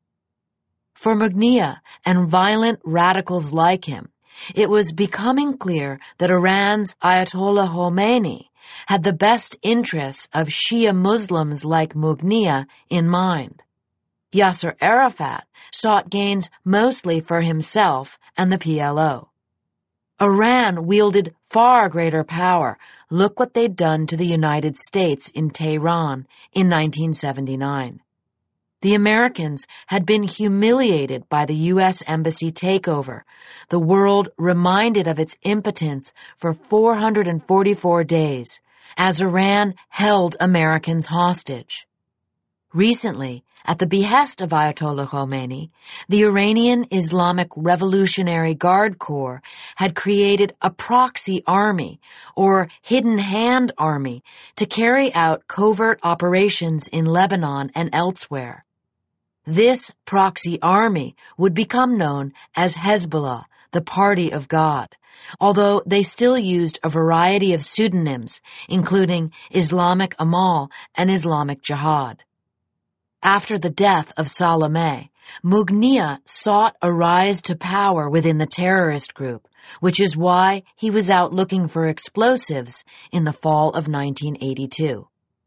S1: For Mughniyeh and violent radicals like him, it was becoming clear that Iran's Ayatollah Khomeini had the best interests of Shia Muslims like Mughniyeh in mind. Yasser Arafat sought gains mostly for himself and the P L O. Iran wielded far greater power. Look what they'd done to the United States in Tehran in nineteen seventy-nine. The Americans had been humiliated by the U S embassy takeover, the world reminded of its impotence for four hundred forty-four days, as Iran held Americans hostage. Recently, at the behest of Ayatollah Khomeini, the Iranian Islamic Revolutionary Guard Corps had created a proxy army, or hidden hand army, to carry out covert operations in Lebanon and elsewhere. This proxy army would become known as Hezbollah, the Party of God, although they still used a variety of pseudonyms, including Islamic Amal and Islamic Jihad. After the death of Salameh, Mughniyeh sought a rise to power within the terrorist group, which is why he was out looking for explosives in the fall of nineteen eighty-two.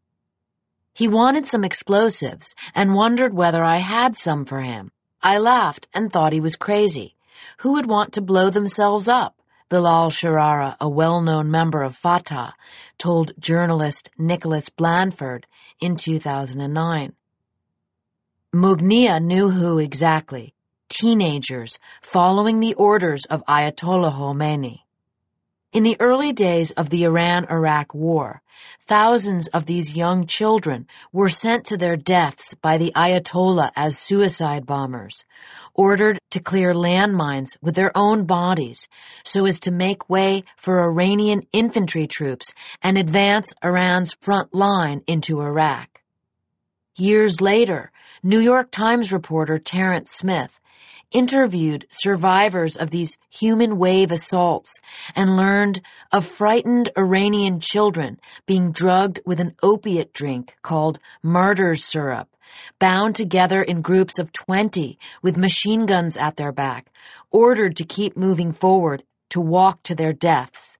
S1: He wanted some explosives and wondered whether I had some for him. I laughed and thought he was crazy. Who would want to blow themselves up? Bilal Sharara, a well-known member of Fatah, told journalist Nicholas Blandford in two thousand nine. Mughniyeh knew who exactly. teenagers following the orders of Ayatollah Khomeini. In the early days of the Iran-Iraq War, thousands of these young children were sent to their deaths by the Ayatollah as suicide bombers, ordered to clear landmines with their own bodies so as to make way for Iranian infantry troops and advance Iran's front line into Iraq. Years later, New York Times reporter Terrence Smith interviewed survivors of these human wave assaults and learned of frightened Iranian children being drugged with an opiate drink called martyr's syrup, bound together in groups of twenty with machine guns at their back, ordered to keep moving forward to walk to their deaths.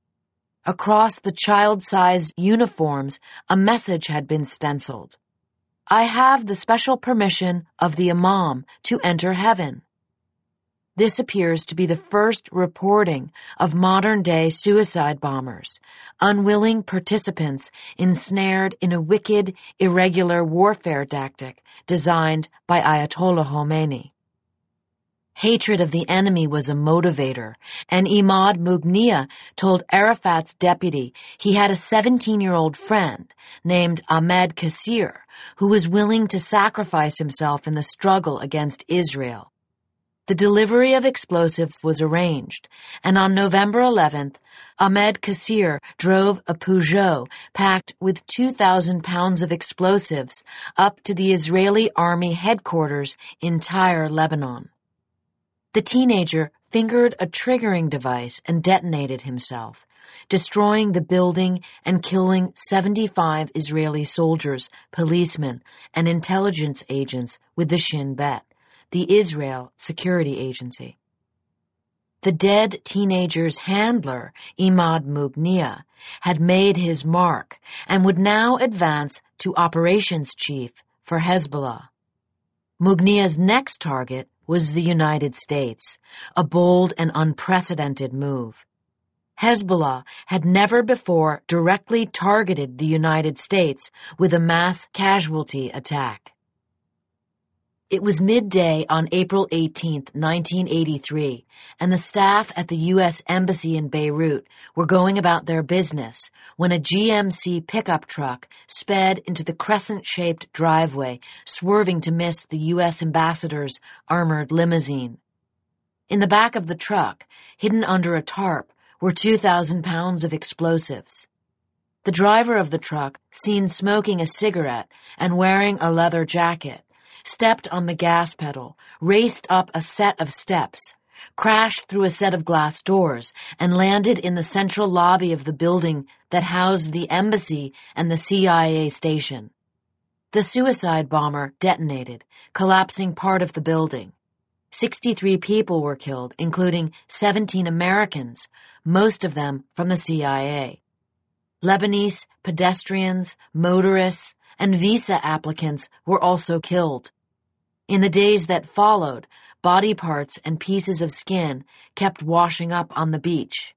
S1: Across the child-sized uniforms, a message had been stenciled. I have the special permission of the Imam to enter heaven. This appears to be the first reporting of modern-day suicide bombers, unwilling participants ensnared in a wicked, irregular warfare tactic designed by Ayatollah Khomeini. Hatred of the enemy was a motivator, and Imad Mughniya told Arafat's deputy he had a seventeen-year-old friend named Ahmed Kassir who was willing to sacrifice himself in the struggle against Israel. The delivery of explosives was arranged, and on November eleventh, Ahmed Kassir drove a Peugeot packed with two thousand pounds of explosives up to the Israeli army headquarters in Tyre, Lebanon. The teenager fingered a triggering device and detonated himself, destroying the building and killing seventy-five Israeli soldiers, policemen, and intelligence agents with the Shin Bet, the Israel security agency. The dead teenager's handler, Imad Mughniya, had made his mark and would now advance to operations chief for Hezbollah. Mughniya's next target was the United States, a bold and unprecedented move. Hezbollah had never before directly targeted the United States with a mass casualty attack. It was midday on April eighteenth, nineteen eighty-three, and the staff at the U S Embassy in Beirut were going about their business when a G M C pickup truck sped into the crescent-shaped driveway, swerving to miss the U S ambassador's armored limousine. In the back of the truck, hidden under a tarp, were two thousand pounds of explosives. The driver of the truck, seen smoking a cigarette and wearing a leather jacket, stepped on the gas pedal, raced up a set of steps, crashed through a set of glass doors, and landed in the central lobby of the building that housed the embassy and the C I A station. The suicide bomber detonated, collapsing part of the building. Sixty-three people were killed, including seventeen Americans, most of them from the C I A. Lebanese pedestrians, motorists, and visa applicants were also killed. In the days that followed, body parts and pieces of skin kept washing up on the beach.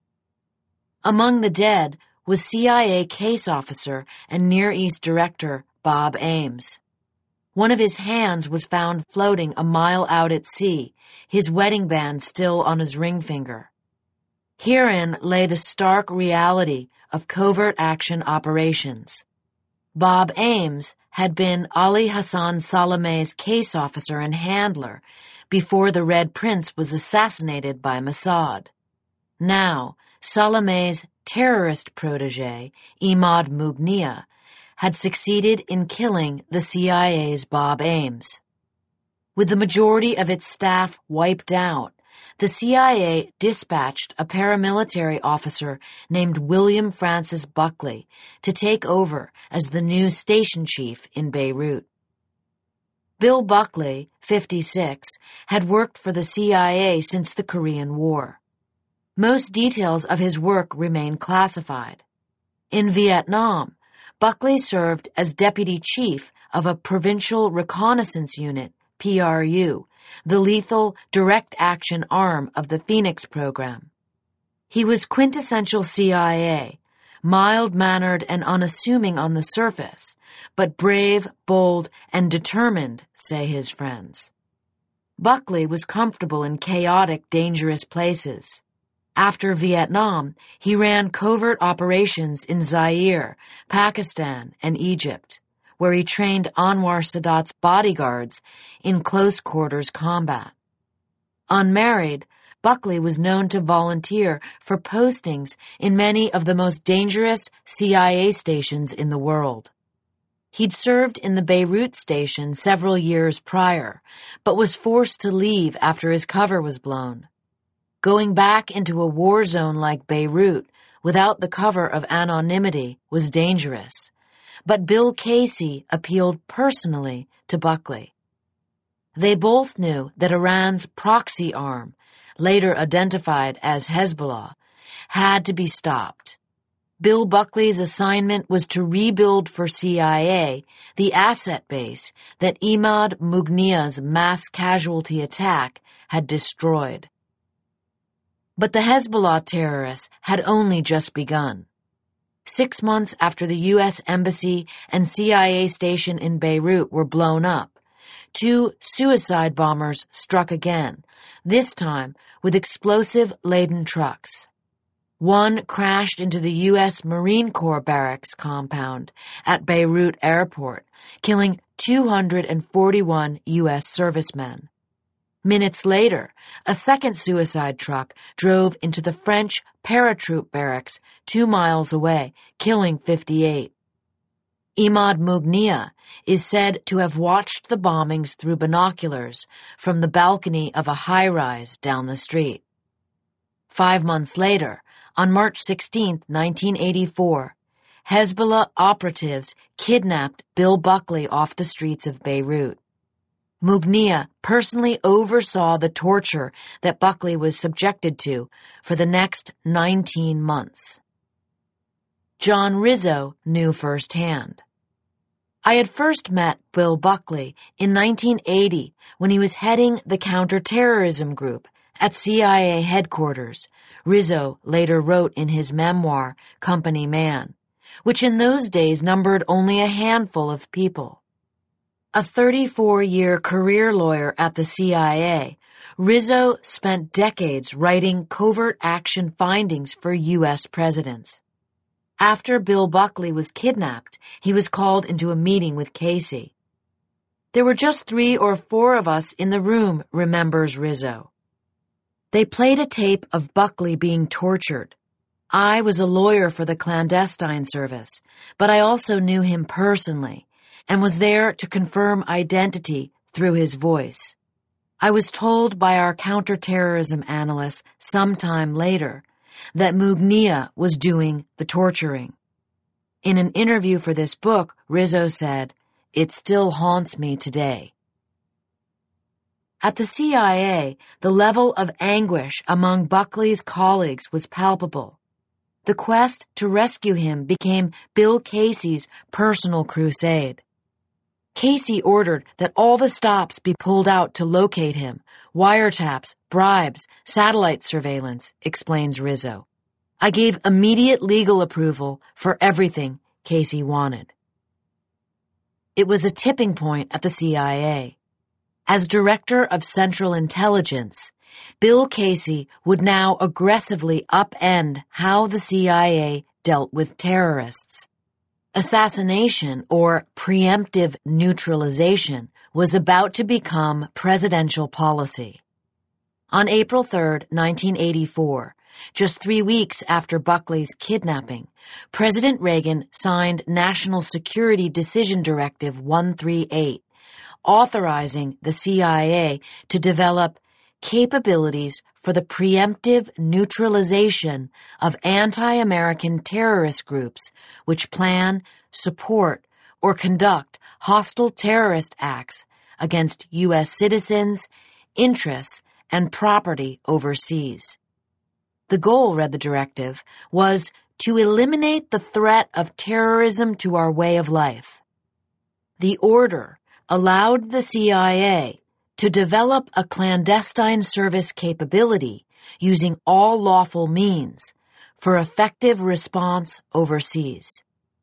S1: Among the dead was C I A case officer and Near East director Bob Ames. One of his hands was found floating a mile out at sea, his wedding band still on his ring finger. Herein lay the stark reality of covert action operations. Bob Ames had been Ali Hassan Salameh's case officer and handler before the Red Prince was assassinated by Mossad. Now, Salameh's terrorist protege, Imad Mughniya, had succeeded in killing the C I A's Bob Ames. With the majority of its staff wiped out, the C I A dispatched a paramilitary officer named William Francis Buckley to take over as the new station chief in Beirut. Bill Buckley, fifty-six, had worked for the C I A since the Korean War. Most details of his work remain classified. In Vietnam, Buckley served as deputy chief of a provincial reconnaissance unit, P R U, the lethal direct action arm of the Phoenix program. He was quintessential C I A, mild-mannered and unassuming on the surface, but brave, bold, and determined, say his friends. Buckley was comfortable in chaotic, dangerous places. After Vietnam, he ran covert operations in Zaire, Pakistan, and Egypt, where he trained Anwar Sadat's bodyguards in close-quarters combat. Unmarried, Buckley was known to volunteer for postings in many of the most dangerous C I A stations in the world. He'd served in the Beirut station several years prior, but was forced to leave after his cover was blown. Going back into a war zone like Beirut without the cover of anonymity was dangerous, but Bill Casey appealed personally to Buckley. They both knew that Iran's proxy arm, later identified as Hezbollah, had to be stopped. Bill Buckley's assignment was to rebuild for C I A the asset base that Imad Mughniya's mass casualty attack had destroyed. But the Hezbollah terrorists had only just begun. Six months after the U S Embassy and C I A station in Beirut were blown up, two suicide bombers struck again, this time with explosive-laden trucks. One crashed into the U S Marine Corps barracks compound at Beirut Airport, killing two hundred forty-one U S servicemen. Minutes later, a second suicide truck drove into the French paratroop barracks two miles away, killing fifty-eight. Imad Mughniya is said to have watched the bombings through binoculars from the balcony of a high-rise down the street. Five months later, on March sixteenth, nineteen eighty-four, Hezbollah operatives kidnapped Bill Buckley off the streets of Beirut. Mughniya personally oversaw the torture that Buckley was subjected to for the next nineteen months. John Rizzo knew firsthand. I had first met Bill Buckley in nineteen eighty when he was heading the counterterrorism group at C I A headquarters, Rizzo later wrote in his memoir, Company Man, which in those days numbered only a handful of people. A thirty-four-year career lawyer at the C I A, Rizzo spent decades writing covert action findings for U S presidents. After Bill Buckley was kidnapped, he was called into a meeting with Casey. There were just three or four of us in the room, remembers Rizzo. They played a tape of Buckley being tortured. I was a lawyer for the clandestine service, but I also knew him personally and was there to confirm identity through his voice. I was told by our counterterrorism analysts sometime later that Mughniya was doing the torturing. In an interview for this book, Rizzo said, "It still haunts me today." At the C I A, the level of anguish among Buckley's colleagues was palpable. The quest to rescue him became Bill Casey's personal crusade. Casey ordered that all the stops be pulled out to locate him, wiretaps, bribes, satellite surveillance, explains Rizzo. I gave immediate legal approval for everything Casey wanted. It was a tipping point at the C I A. As Director of Central Intelligence, Bill Casey would now aggressively upend how the C I A dealt with terrorists. Assassination, or preemptive neutralization, was about to become presidential policy. On April third, nineteen eighty-four, just three weeks after Buckley's kidnapping, President Reagan signed National Security Decision Directive one thirty-eight, authorizing the C I A to develop capabilities for the preemptive neutralization of anti-American terrorist groups which plan, support, or conduct hostile terrorist acts against U S citizens, interests, and property overseas. The goal, read the directive, was to eliminate the threat of terrorism to our way of life. The order allowed the C I A to develop a clandestine service capability using all lawful means for effective response overseas.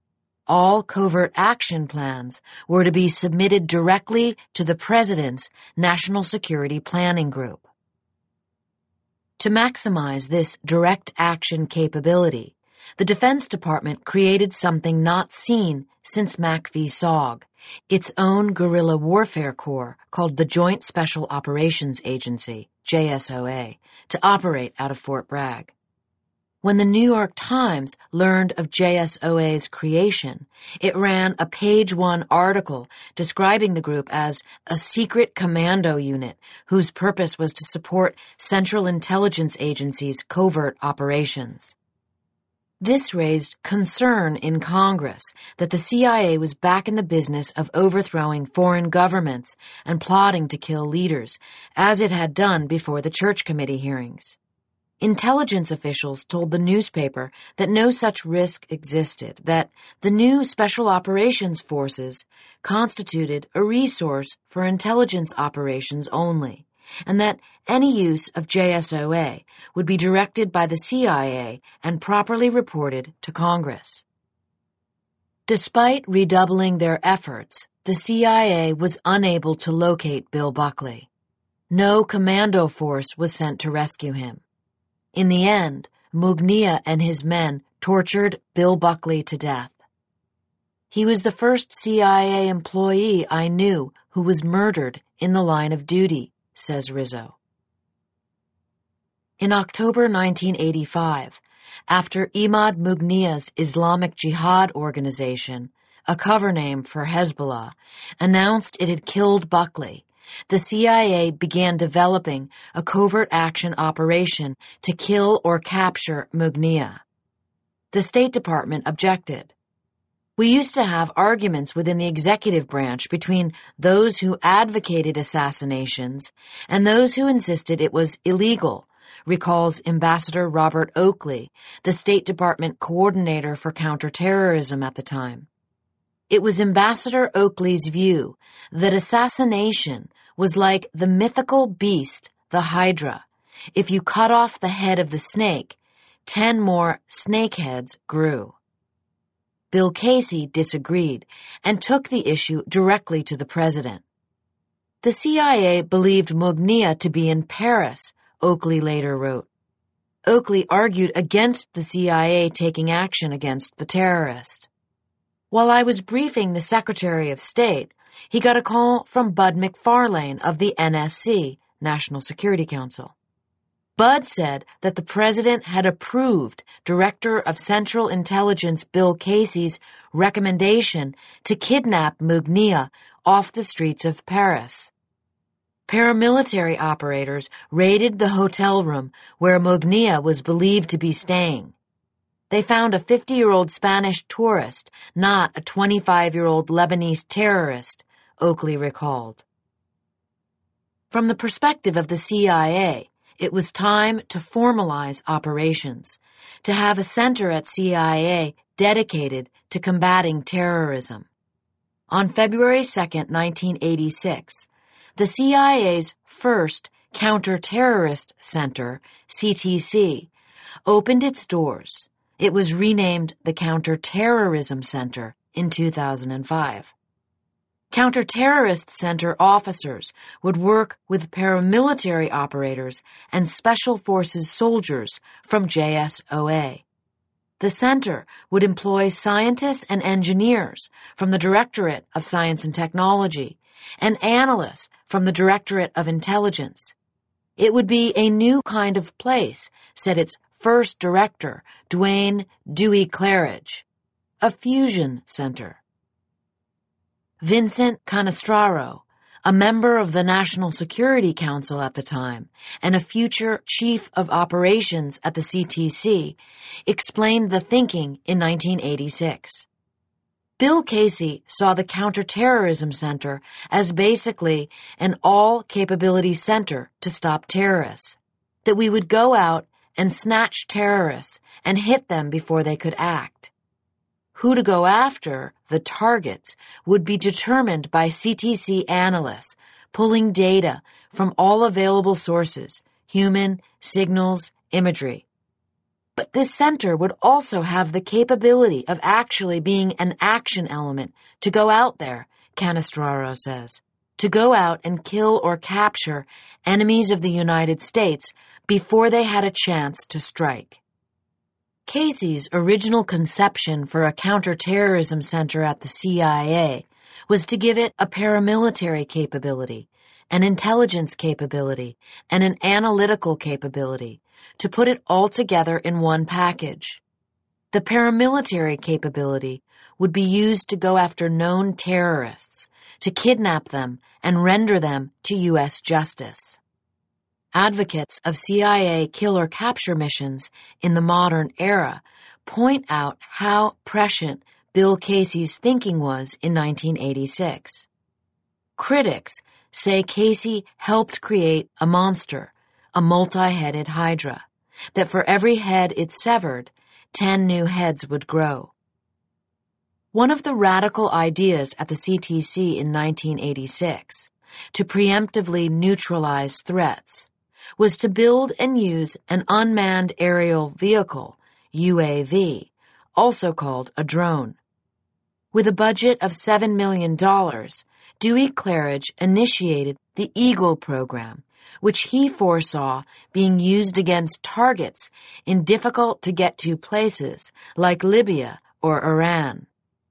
S1: all covert action plans were to be submitted directly to the President's National Security Planning Group. To maximize this direct action capability, the Defense Department created something not seen since Mac v. S O G, its own guerrilla warfare corps called the Joint Special Operations Agency, J S O A, to operate out of Fort Bragg. When the New York Times learned of J S O A's creation, it ran a page-one article describing the group as a secret commando unit whose purpose was to support Central Intelligence Agency's covert operations. This raised concern in Congress that the C I A was back in the business of overthrowing foreign governments and plotting to kill leaders, as it had done before the Church Committee hearings. Intelligence officials told the newspaper that no such risk existed, that the new Special Operations Forces constituted a resource for intelligence operations only, and that any use of J S O A would be directed by the C I A and properly reported to Congress. Despite redoubling their efforts, the C I A was unable to locate Bill Buckley. No commando force was sent to rescue him. In the end, Mugniya and his men tortured Bill Buckley to death. He was the first C I A employee I knew who was murdered in the line of duty, says Rizzo. In October nineteen eighty-five, after Imad Mugniya's Islamic Jihad Organization, a cover name for Hezbollah, announced it had killed Buckley, the C I A began developing a covert action operation to kill or capture Mugniya. The State Department objected. We used to have arguments within the executive branch between those who advocated assassinations and those who insisted it was illegal, recalls Ambassador Robert Oakley, the State Department coordinator for counterterrorism at the time. It was Ambassador Oakley's view that assassination was like the mythical beast, the Hydra. If you cut off the head of the snake, ten more snake heads grew. Bill Casey disagreed and took the issue directly to the president. The C I A believed Mugniya to be in Paris, Oakley later wrote. Oakley argued against the C I A taking action against the terrorist. While I was briefing the Secretary of State, he got a call from Bud McFarlane of the N S C, National Security Council. Bud said that the president had approved Director of Central Intelligence Bill Casey's recommendation to kidnap Mugniya off the streets of Paris. Paramilitary operators raided the hotel room where Mugniya was believed to be staying. They found a fifty-year-old Spanish tourist, not a twenty-five-year-old Lebanese terrorist, Oakley recalled. From the perspective of the C I A, it was time to formalize operations, to have a center at C I A dedicated to combating terrorism. On February second, nineteen eighty-six, the C I A's first Counter-Terrorist Center, C T C, opened its doors. It was renamed the Counterterrorism Center in two thousand five. Counterterrorist Center officers would work with paramilitary operators and Special Forces soldiers from J S O A. The center would employ scientists and engineers from the Directorate of Science and Technology and analysts from the Directorate of Intelligence. It would be a new kind of place, said its first director, Duane Dewey Claridge, a fusion center. Vincent Canestraro, a member of the National Security Council at the time and a future chief of operations at the C T C, explained the thinking in nineteen eighty-six. Bill Casey saw the Counterterrorism Center as basically an all-capability center to stop terrorists, that we would go out and snatch terrorists and hit them before they could act. Who to go after, the targets, would be determined by C T C analysts, pulling data from all available sources, human, signals, imagery. But this center would also have the capability of actually being an action element to go out there, Canestraro says, to go out and kill or capture enemies of the United States before they had a chance to strike. Casey's original conception for a counterterrorism center at the C I A was to give it a paramilitary capability, an intelligence capability, and an analytical capability, to put it all together in one package. The paramilitary capability would be used to go after known terrorists, to kidnap them and render them to U S justice. Advocates of C I A kill-or-capture missions in the modern era point out how prescient Bill Casey's thinking was in nineteen eighty-six. Critics say Casey helped create a monster, a multi-headed hydra, that for every head it severed, ten new heads would grow. One of the radical ideas at the C T C in nineteen eighty-six, to preemptively neutralize threats, was to build and use an unmanned aerial vehicle, U A V, also called a drone. With a budget of seven million dollars, Dewey Claridge initiated the Eagle program, which he foresaw being used against targets in difficult-to-get-to places like Libya or Iran.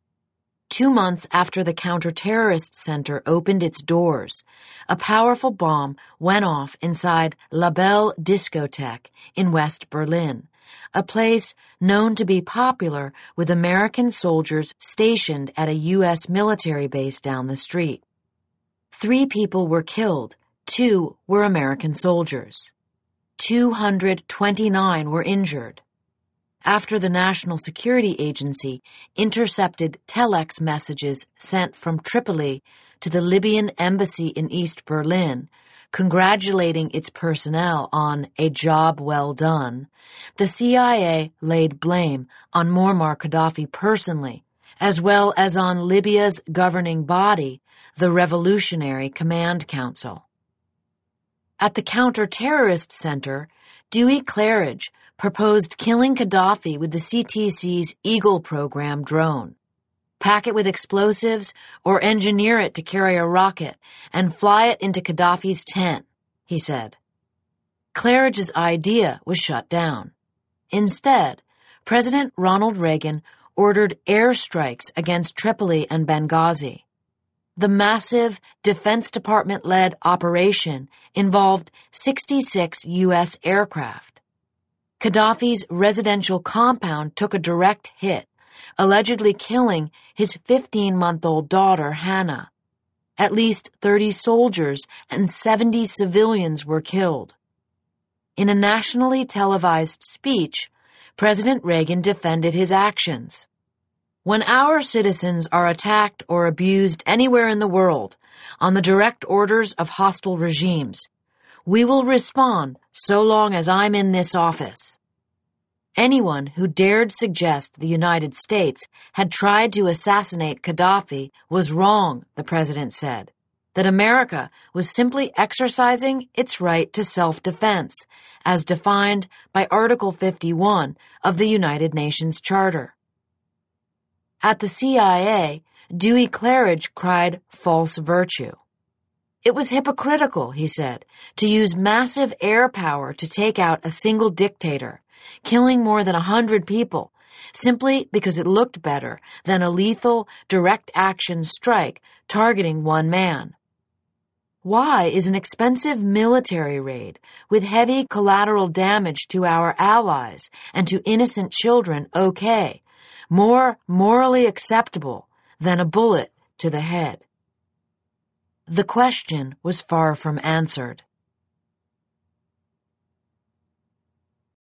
S1: Two months after the Counterterrorist Center opened its doors, a powerful bomb went off inside La Belle Discotheque in West Berlin, a place known to be popular with American soldiers stationed at a U S military base down the street. Three people were killed, two were American soldiers. two hundred twenty-nine were injured. After the National Security Agency intercepted telex messages sent from Tripoli to the Libyan embassy in East Berlin, congratulating its personnel on a job well done, the C I A laid blame on Muammar Gaddafi personally, as well as on Libya's governing body, the Revolutionary Command Council. At the Counterterrorist Center, Dewey Claridge proposed killing Gaddafi with the C T C's Eagle program drone. Pack it with explosives or engineer it to carry a rocket and fly it into Gaddafi's tent, he said. Claridge's idea was shut down. Instead, President Ronald Reagan ordered airstrikes against Tripoli and Benghazi. The massive Defense Department-led operation involved sixty-six U S aircraft. Gaddafi's residential compound took a direct hit, allegedly killing his fifteen-month-old daughter, Hannah. At least thirty soldiers and seventy civilians were killed. In a nationally televised speech, President Reagan defended his actions. When our citizens are attacked or abused anywhere in the world on the direct orders of hostile regimes, we will respond so long as I'm in this office. Anyone who dared suggest the United States had tried to assassinate Gaddafi was wrong, the president said, that America was simply exercising its right to self-defense, as defined by Article fifty-one of the United Nations Charter. At the C I A, Dewey Claridge cried false virtue. It was hypocritical, he said, to use massive air power to take out a single dictator, killing more than a hundred people, simply because it looked better than a lethal, direct-action strike targeting one man. Why is an expensive military raid with heavy collateral damage to our allies and to innocent children okay, more morally acceptable than a bullet to the head? The question was far from answered.